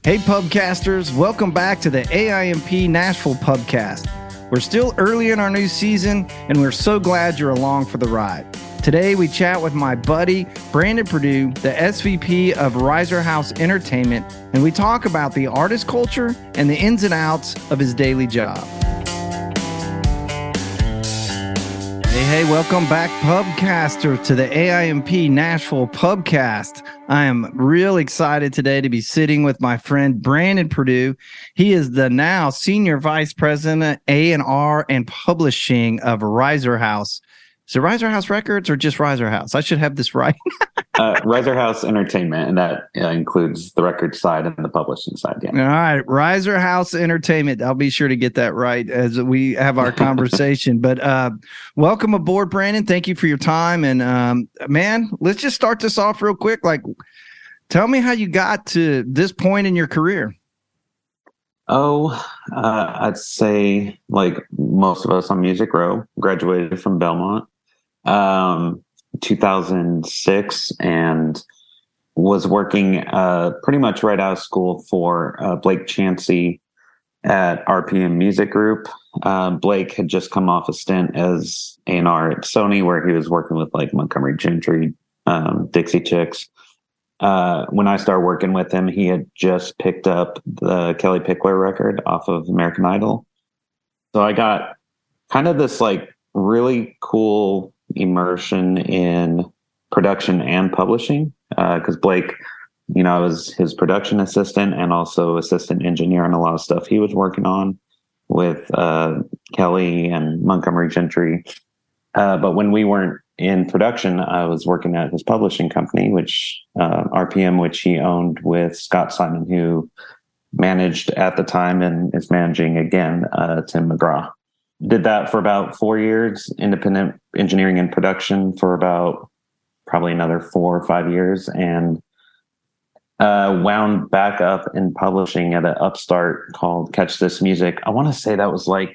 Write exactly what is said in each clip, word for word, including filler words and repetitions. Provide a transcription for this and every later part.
Hey Pubcasters, welcome back to the A I M P Nashville Pubcast. We're still early in our new season, and we're so glad you're along for the ride. Today we chat with my buddy, Brandon Perdue, the S V P of Riser House Entertainment, and we talk about the artist culture and the ins and outs of his daily job. Hey, hey, welcome back, Pubcaster, to the A I M P Nashville Pubcast. I am real excited today to be sitting with my friend Brandon Perdue. He is the now Senior Vice President, A and R and Publishing of Riser House. Is it Riser House Records or just Riser House? I should have this right. uh, Riser House Entertainment, and that uh, includes the record side and the publishing side. Yeah. All right, Riser House Entertainment. I'll be sure to get that right as we have our conversation. But uh, welcome aboard, Brandon. Thank you for your time. And um, man, let's just start this off real quick. Like, tell me how you got to this point in your career. Oh, uh, I'd say like most of us on Music Row, graduated from Belmont. Um, two thousand six, and was working uh, pretty much right out of school for uh, Blake Chansey at R P M Music Group. Uh, Blake had just come off a stint as A and R at Sony, where he was working with like Montgomery Gentry, um, Dixie Chicks. Uh, when I started working with him, he had just picked up the Kelly Pickler record off of American Idol. So I got kind of this like really cool immersion in production and publishing, because uh, Blake, you know, I was his production assistant and also assistant engineer on a lot of stuff he was working on with uh, Kelly and Montgomery Gentry. Uh, but when we weren't in production, I was working at his publishing company, which uh, R P M, which he owned with Scott Simon, who managed at the time and is managing again, uh, Tim McGraw. Did that for about four years, independent engineering and production for about probably another four or five years, and uh, wound back up in publishing at an upstart called Catch This Music. I want to say that was like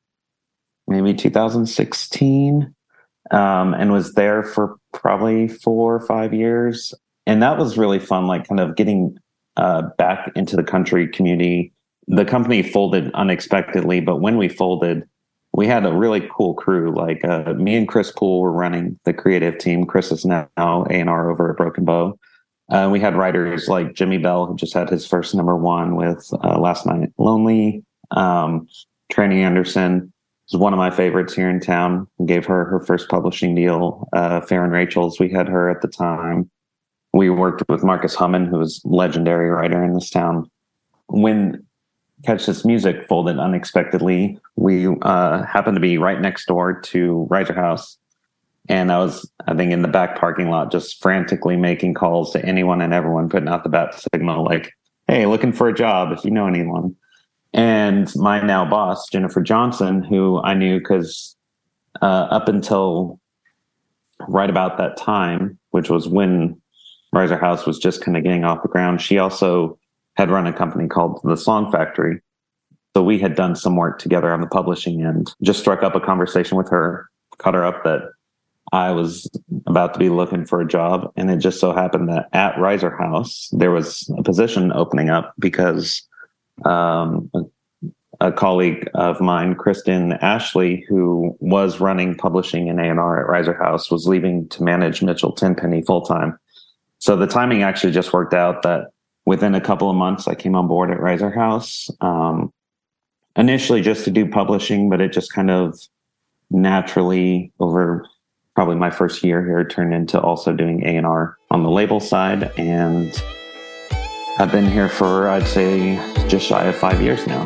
maybe two thousand sixteen, um, and was there for probably four or five years. And that was really fun, like kind of getting uh, back into the country community. The company folded unexpectedly, but when we folded, we had a really cool crew. Like uh, me and Chris Poole were running the creative team. Chris is now A and R over at Broken Bow. Uh, we had writers like Jimmy Bell, who just had his first number one with uh, Last Night Lonely. Um, Tranny Anderson is one of my favorites here in town. We gave her her first publishing deal. Uh, Farron Rachels, we had her at the time. We worked with Marcus Hummon, who was a legendary writer in this town. When Catch This Music folded unexpectedly, we uh, happened to be right next door to Riser House. And I was, I think, in the back parking lot, just frantically making calls to anyone and everyone, putting out the bat signal, like, hey, looking for a job if you know anyone. And my now boss, Jennifer Johnson, who I knew because uh, up until right about that time, which was when Riser House was just kind of getting off the ground, she also had run a company called The Song Factory. So we had done some work together on the publishing end. Just struck up a conversation with her, cut her up that I was about to be looking for a job. And it just so happened that at Riser House, there was a position opening up because um, a, a colleague of mine, Kristen Ashley, who was running publishing and A and R at Riser House, was leaving to manage Mitchell Tenpenny full-time. So the timing actually just worked out that within a couple of months, I came on board at Riser House, um, initially just to do publishing, but it just kind of naturally, over probably my first year here, turned into also doing A and R on the label side. And I've been here for, I'd say, just shy of five years now.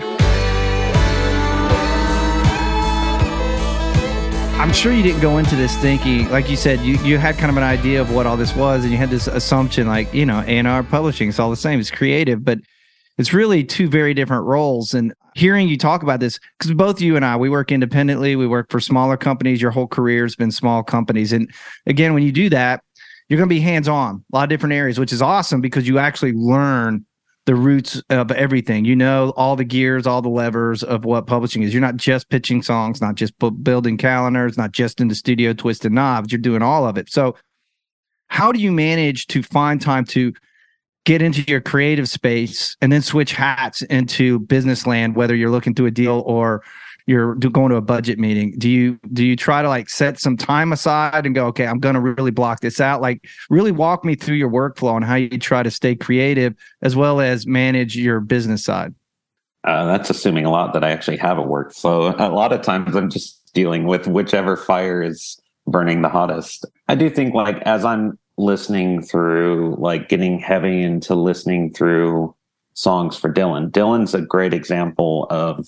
I'm sure you didn't go into this thinking, like you said, you, you had kind of an idea of what all this was, and you had this assumption like, you know, A and R publishing, it's all the same, it's creative, but it's really two very different roles. And hearing you talk about this, because both you and I, we work independently, we work for smaller companies, your whole career has been small companies. And again, when you do that, you're going to be hands-on, a lot of different areas, which is awesome because you actually learn the roots of everything. You know, all the gears, all the levers of what publishing is. You're not just pitching songs, not just bu- building calendars, not just in the studio twisting knobs. You're doing all of it. So how do you manage to find time to get into your creative space and then switch hats into business land, whether you're looking through a deal or you're going to a budget meeting? Do you do you try to like set some time aside and go, okay, I'm going to really block this out? Like, really walk me through your workflow and how you try to stay creative as well as manage your business side. Uh, that's assuming a lot that I actually have a workflow. A lot of times I'm just dealing with whichever fire is burning the hottest. I do think, like, as I'm listening through, like getting heavy into listening through songs for Dylan, Dylan's a great example of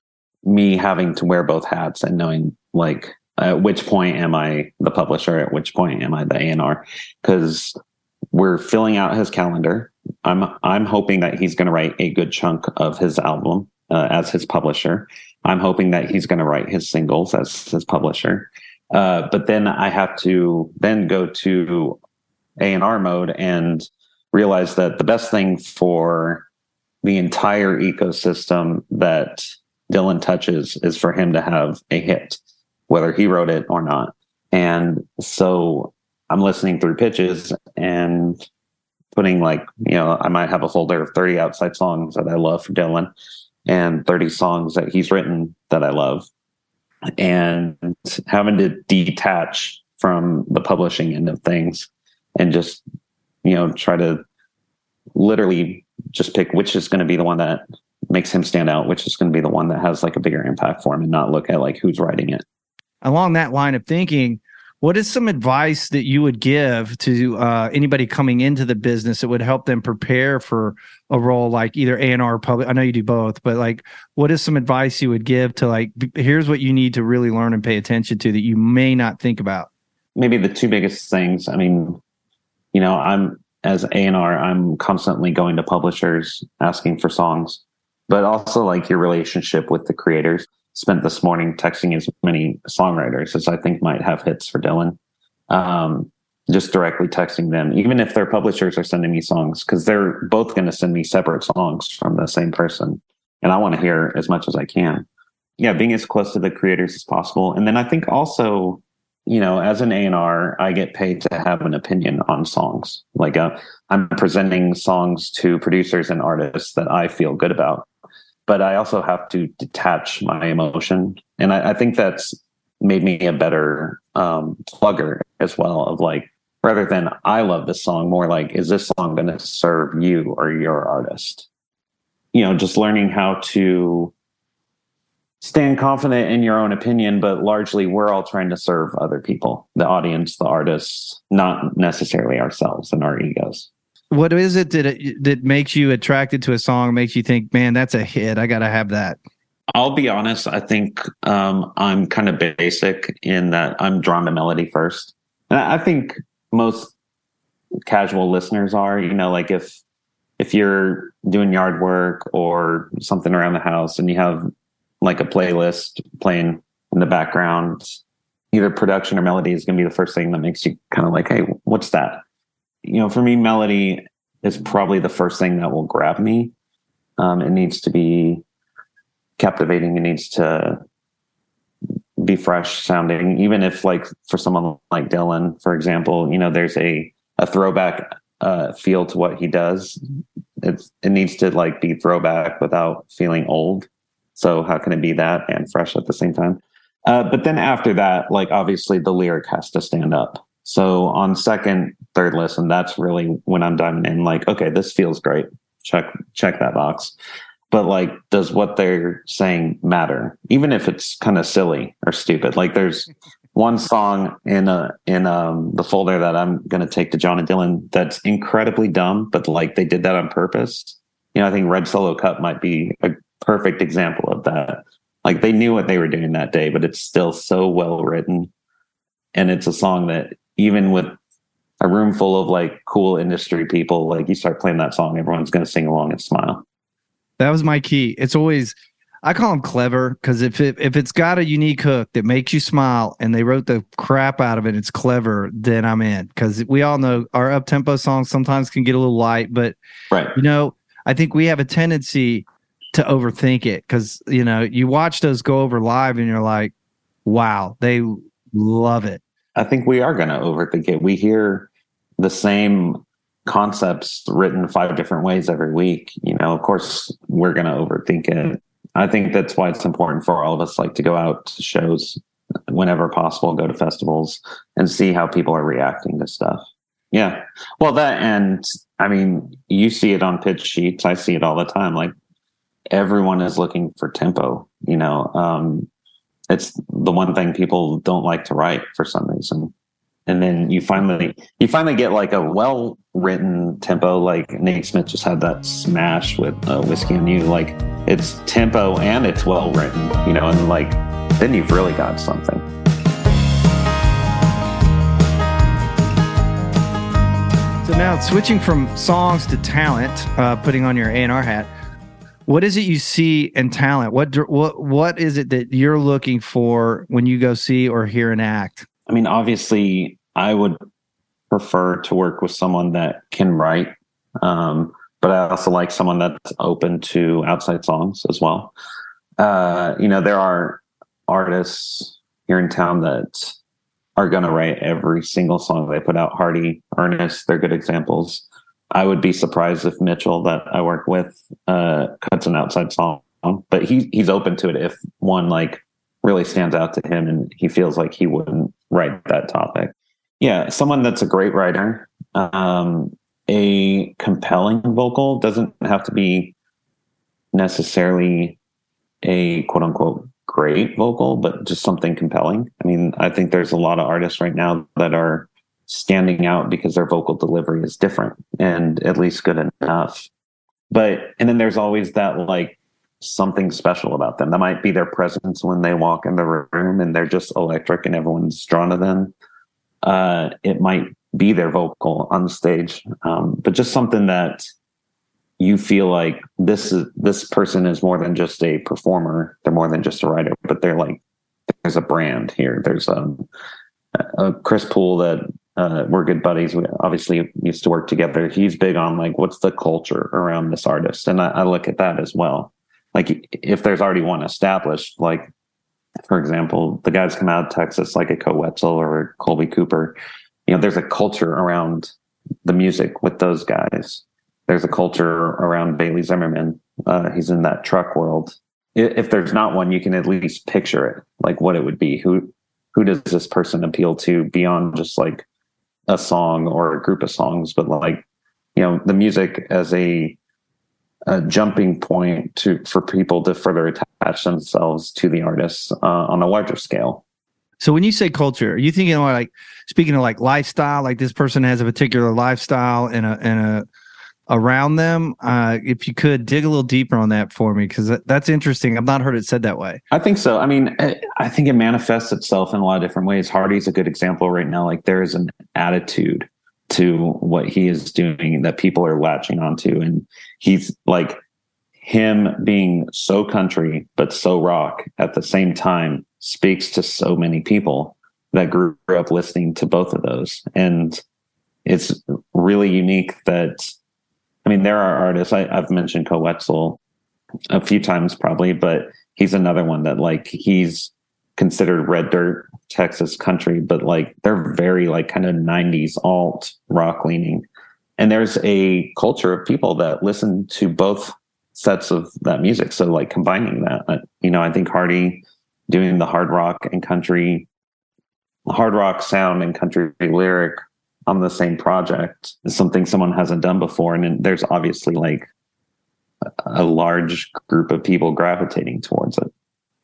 me having to wear both hats and knowing, like, at which point am I the publisher, at which point am I the A and R? Because we're filling out his calendar. I'm I'm hoping that he's going to write a good chunk of his album uh, as his publisher. I'm hoping that he's going to write his singles as his publisher. Uh, but then I have to then go to A and R mode and realize that the best thing for the entire ecosystem that Dylan touches is for him to have a hit, whether he wrote it or not. And so I'm listening through pitches and putting, like, you know, I might have a folder of thirty outside songs that I love for Dylan and thirty songs that he's written that I love, and having to detach from the publishing end of things and just, you know, try to literally just pick which is going to be the one that makes him stand out, which is going to be the one that has like a bigger impact for him, and not look at like who's writing it. Along that line of thinking, what is some advice that you would give to uh, anybody coming into the business that would help them prepare for a role like either A and R or public? I know you do both, but like, what is some advice you would give to, like, here's what you need to really learn and pay attention to that you may not think about? Maybe the two biggest things. I mean, you know, I'm as A and R, I'm constantly going to publishers asking for songs, but also like your relationship with the creators. Spent this morning texting as many songwriters as I think might have hits for Dylan. Um, just directly texting them, even if their publishers are sending me songs, because they're both going to send me separate songs from the same person. And I want to hear as much as I can. Yeah, being as close to the creators as possible. And then I think also, you know, as an A and R, I get paid to have an opinion on songs. Like uh, I'm presenting songs to producers and artists that I feel good about. But I also have to detach my emotion. And I, I think that's made me a better um, plugger as well, of like, rather than I love this song, more like, is this song going to serve you or your artist? You know, just learning how to stand confident in your own opinion, but largely we're all trying to serve other people, the audience, the artists, not necessarily ourselves and our egos. What is it that it, that makes you attracted to a song, makes you think, man, that's a hit, I got to have that? I'll be honest. I think um, I'm kind of basic in that I'm drawn to melody first. And I think most casual listeners are, you know, like if, if you're doing yard work or something around the house and you have like a playlist playing in the background, either production or melody is going to be the first thing that makes you kind of like, hey, what's that? You know, for me, melody is probably the first thing that will grab me. Um, it needs to be captivating. It needs to be fresh sounding. Even if, like, for someone like Dylan, for example, you know, there's a, a throwback uh, feel to what he does. It's, it needs to like be throwback without feeling old. So how can it be that and fresh at the same time? Uh, but then after that, like, obviously the lyric has to stand up. So on second, third listen, that's really when I'm diving in, like, okay, this feels great. Check, check that box. But like, does what they're saying matter? Even if it's kind of silly or stupid. Like there's one song in a, in um, the folder that I'm going to take to John and Dylan that's incredibly dumb, but like they did that on purpose. You know, I think Red Solo Cup might be a perfect example of that. Like they knew what they were doing that day, but it's still so well written. And it's a song that, even with a room full of like cool industry people, like you start playing that song, everyone's going to sing along and smile. That was my key. It's always, I call them clever, because if it, if it's got a unique hook that makes you smile and they wrote the crap out of it, it's clever, then I'm in. Because we all know our up-tempo songs sometimes can get a little light, but right. You know, I think we have a tendency to overthink it, because, you know, you watch those go over live and you're like, wow, they love it. I think we are going to overthink it. We hear the same concepts written five different ways every week, you know, of course we're going to overthink it. I think that's why it's important for all of us, like, to go out to shows whenever possible, go to festivals and see how people are reacting to stuff. Yeah. Well, that, and I mean, you see it on pitch sheets. I see it all the time. Like, everyone is looking for tempo, you know. Um, it's the one thing people don't like to write for some reason. And then you finally, you finally get like a well-written tempo. Like Nate Smith just had that smash with uh, Whiskey on You. Like, it's tempo and it's well-written, you know, and like, then you've really got something. So now, switching from songs to talent, uh, putting on your A and R hat, what is it you see in talent? What what what is it that you're looking for when you go see or hear an act? I mean, obviously, I would prefer to work with someone that can write, um, but I also like someone that's open to outside songs as well. Uh, you know, there are artists here in town that are going to write every single song they put out. Hardy, Ernest, they're good examples. I would be surprised if Mitchell, that I work with, uh, cuts an outside song, but he he's open to it if one like really stands out to him and he feels like he wouldn't write that topic. Yeah, someone that's a great writer. Um, a compelling vocal doesn't have to be necessarily a quote unquote great vocal, but just something compelling. I mean, I think there's a lot of artists right now that are standing out because their vocal delivery is different and at least good enough. But, and then there's always that like something special about them. That might be their presence when they walk in the room and they're just electric and everyone's drawn to them. Uh, it might be their vocal on the stage, um, but just something that you feel like this is this person is more than just a performer. They're more than just a writer, but they're like, there's a brand here. There's um, a Chris Poole that uh, we're good buddies. We obviously used to work together. He's big on like, what's the culture around this artist? And I, I look at that as well. Like, if there's already one established, like, for example, the guys come out of Texas, like a Koe Wetzel or a Colby Cooper, you know, there's a culture around the music with those guys. There's a culture around Bailey Zimmerman. Uh, he's in that truck world. If there's not one, you can at least picture it, like what it would be. Who, who does this person appeal to beyond just like a song or a group of songs, but like, you know, the music as a, a jumping point to for people to further attach themselves to the artists uh, on a larger scale. So when you say culture, are you thinking like, speaking of like lifestyle, like this person has a particular lifestyle and a and a around them? Uh, if you could dig a little deeper on that for me, because that, that's interesting. I've not heard it said that way. I think so. I mean, I think it manifests itself in a lot of different ways. Hardy's a good example right now. Like, there is an attitude to what he is doing that people are latching onto. And he's like, him being so country, but so rock at the same time speaks to so many people that grew up listening to both of those. And it's really unique that, I mean, there are artists, I, I've mentioned Koe Wetzel a few times probably, but he's another one that like, he's considered red dirt Texas country, but like they're very like kind of nineties alt rock leaning. And there's a culture of people that listen to both sets of that music. So like combining that, you know, I think Hardy doing the hard rock and country, hard rock sound and country lyric on the same project is something someone hasn't done before. And then there's obviously like a large group of people gravitating towards it.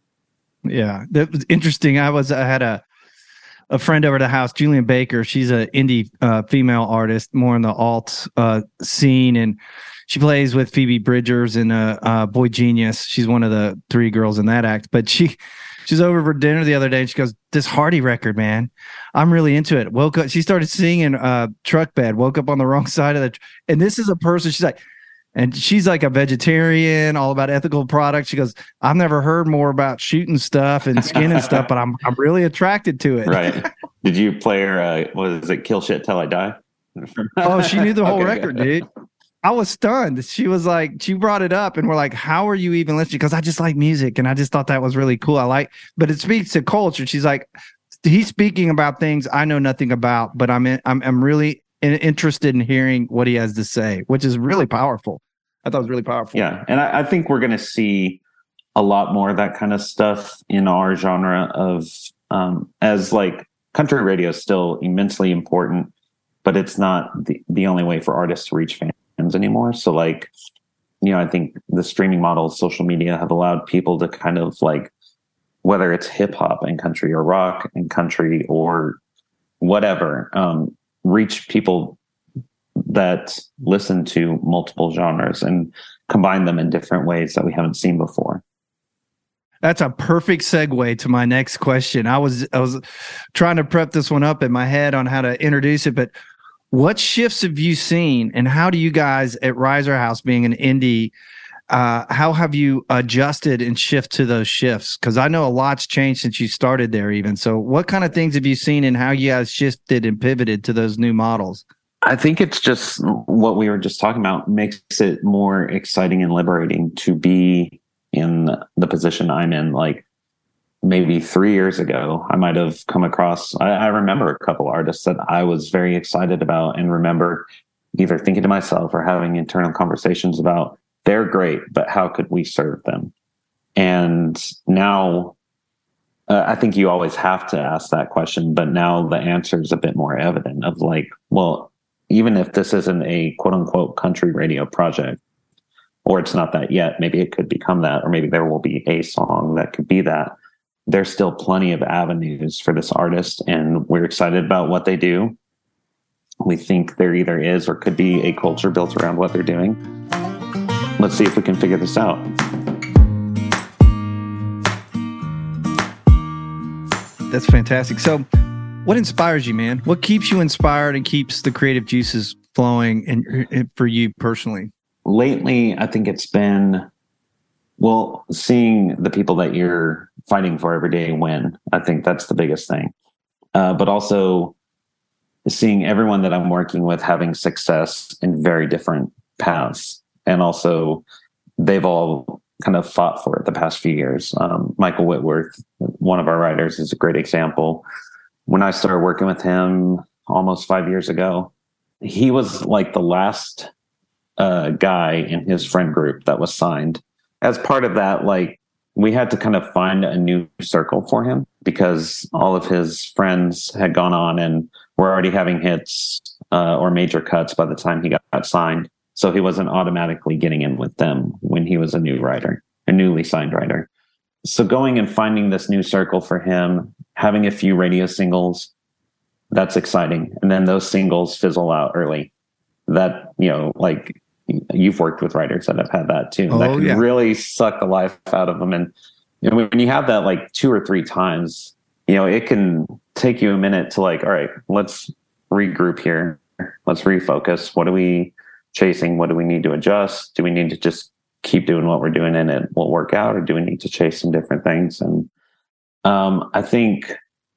Yeah, that was interesting. I was I had a a friend over at the house, Julian Baker. She's an indie uh, female artist, more in the alt uh, scene, and she plays with Phoebe Bridgers and uh, uh, Boy Genius. She's one of the three girls in that act. But she she's over for dinner the other day, and she goes, "This Hardy record, man, I'm really into it." Woke up, she started singing uh, "Truck Bed." Woke up on the wrong side of the, tr- and this is a person. She's like. And she's like a vegetarian, all about ethical products. She goes, I've never heard more about shooting stuff and skinning stuff, but I'm I'm really attracted to it. Right. Did you play her, uh, what is it, Kill Shit Till I Die? Oh, she knew the whole okay, record, good. dude. I was stunned. She was like, she brought it up and we're like, how are you even listening? Because I just like music and I just thought that was really cool. I like, but it speaks to culture. She's like, he's speaking about things I know nothing about, but I'm in, I'm I'm really in, interested in hearing what he has to say, which is really powerful. I thought it was really powerful. Yeah. And I, I think we're going to see a lot more of that kind of stuff in our genre of, um, as like country radio is still immensely important, but it's not the, the only way for artists to reach fans anymore. So like, you know, I think the streaming models, social media have allowed people to kind of like, whether it's hip hop and country or rock and country or whatever, um, reach people that listen to multiple genres and combine them in different ways that we haven't seen before. That's a perfect segue to my next question. I was I was trying to prep this one up in my head on how to introduce it, but what shifts have you seen, and how do you guys at Riser House, being an indie, uh, how have you adjusted and shift to those shifts? Because I know a lot's changed since you started there even. So what kind of things have you seen and how you guys shifted and pivoted to those new models? I think it's just what we were just talking about makes it more exciting and liberating to be in the position I'm in. Like maybe three years ago, I might have come across, I, I remember a couple artists that I was very excited about and remember either thinking to myself or having internal conversations about, they're great, but how could we serve them? And now uh, I think you always have to ask that question, but now the answer is a bit more evident of like, well, even if this isn't a quote unquote country radio project, or it's not that yet, maybe it could become that, or maybe there will be a song that could be that. There's still plenty of avenues for this artist, and we're excited about what they do. We think there either is or could be a culture built around what they're doing. Let's see if we can figure this out. That's fantastic. So what inspires you, man? What keeps you inspired and keeps the creative juices flowing and, and for you personally? Lately, I think it's been, well, seeing the people that you're fighting for every day win. I think that's the biggest thing. Uh, but also seeing everyone that I'm working with having success in very different paths. And also they've all kind of fought for it the past few years. Um, Michael Whitworth, one of our writers, is a great example. When I started working with him almost five years ago, he was like the last uh, guy in his friend group that was signed. As part of that, like we had to kind of find a new circle for him because all of his friends had gone on and were already having hits uh, or major cuts by the time he got, got signed. So he wasn't automatically getting in with them when he was a new writer, a newly signed writer. So going and finding this new circle for him, having a few radio singles, that's exciting. And then those singles fizzle out early. That, you know, like you've worked with writers that have had that too. Oh, that can yeah. really suck the life out of them. And you know, when you have that like two or three times, you know, it can take you a minute to like, all right, let's regroup here. Let's refocus. What are we chasing? What do we need to adjust? Do we need to just keep doing what we're doing and it will work out? Or do we need to chase some different things? And um, I think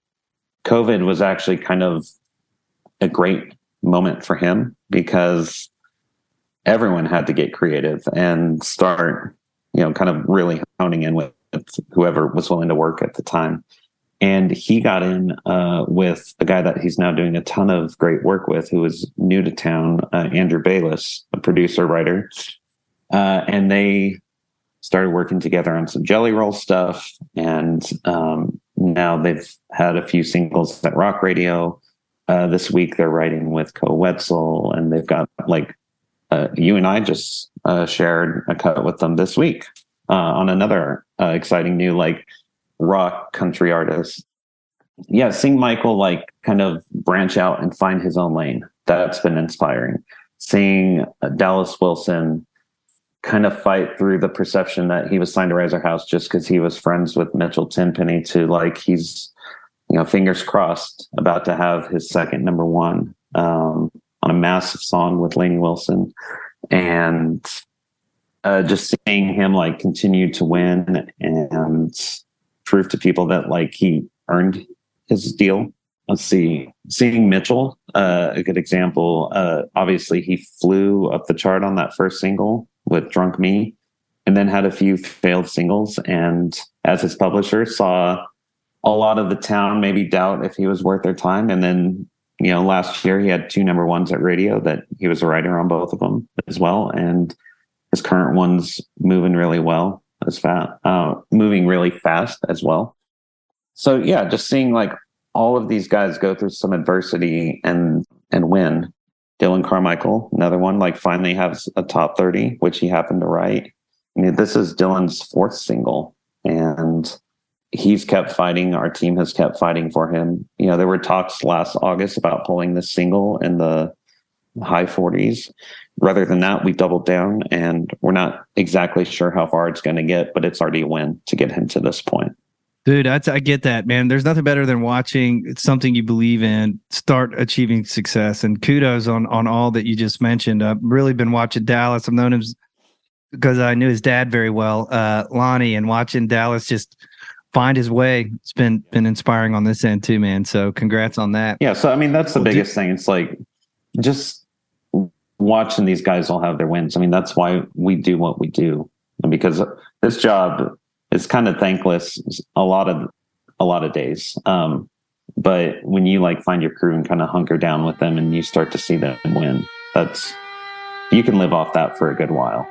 COVID was actually kind of a great moment for him because everyone had to get creative and start, you know, kind of really honing in with whoever was willing to work at the time. And he got in uh, with a guy that he's now doing a ton of great work with, who was new to town, uh, Andrew Bayless, a producer, writer. Uh, and they started working together on some Jelly Roll stuff. And um, now they've had a few singles at Rock Radio. Uh, this week they're writing with Co Wetzel, and they've got like, uh, you and I just uh, shared a cut with them this week uh, on another uh, exciting new, like, rock country artist. Yeah, seeing Michael like kind of branch out and find his own lane, that's been inspiring. Seeing uh, Dallas Wilson kind of fight through the perception that he was signed to Riser House just because he was friends with Mitchell Tenpenny to like he's, you know, fingers crossed about to have his second number one um, on a massive song with Lainey Wilson. And uh, just seeing him like continue to win and prove to people that like he earned his deal. Let's see, seeing Mitchell, uh, a good example. Uh, obviously, he flew up the chart on that first single with Drunk Me, and then had a few failed singles. And as his publisher, saw a lot of the town maybe doubt if he was worth their time. And then, you know, last year he had two number ones at radio that he was a writer on both of them as well. And his current one's moving really well as fast, uh, moving really fast as well. So yeah, just seeing like all of these guys go through some adversity and, and win. Dylan Carmichael, another one, like finally has a top thirty, which he happened to write. I mean, this is Dylan's fourth single, and he's kept fighting. Our team has kept fighting for him. You know, there were talks last August about pulling this single in the high forties. Rather than that, we doubled down, and we're not exactly sure how far it's going to get, but it's already a win to get him to this point. Dude, I, I get that, man. There's nothing better than watching something you believe in start achieving success. And kudos on on all that you just mentioned. I've really been watching Dallas. I've known him because I knew his dad very well, uh, Lonnie, and watching Dallas just find his way. It's been been inspiring on this end too, man. So congrats on that. Yeah. So I mean, that's the well, biggest dude, thing. It's like just watching these guys all have their wins. I mean, that's why we do what we do, and because this job is kind of thankless a lot of a lot of days. Um, but when you like find your crew and kind of hunker down with them, and you start to see them win, that's you can live off that for a good while.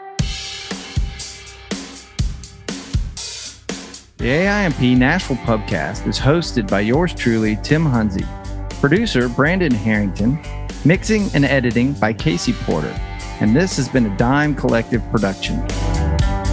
The A I M P Nashville Pubcast is hosted by yours truly, Tim Hunzy, producer Brandon Harrington, mixing and editing by Casey Porter, and this has been a Dime Collective production.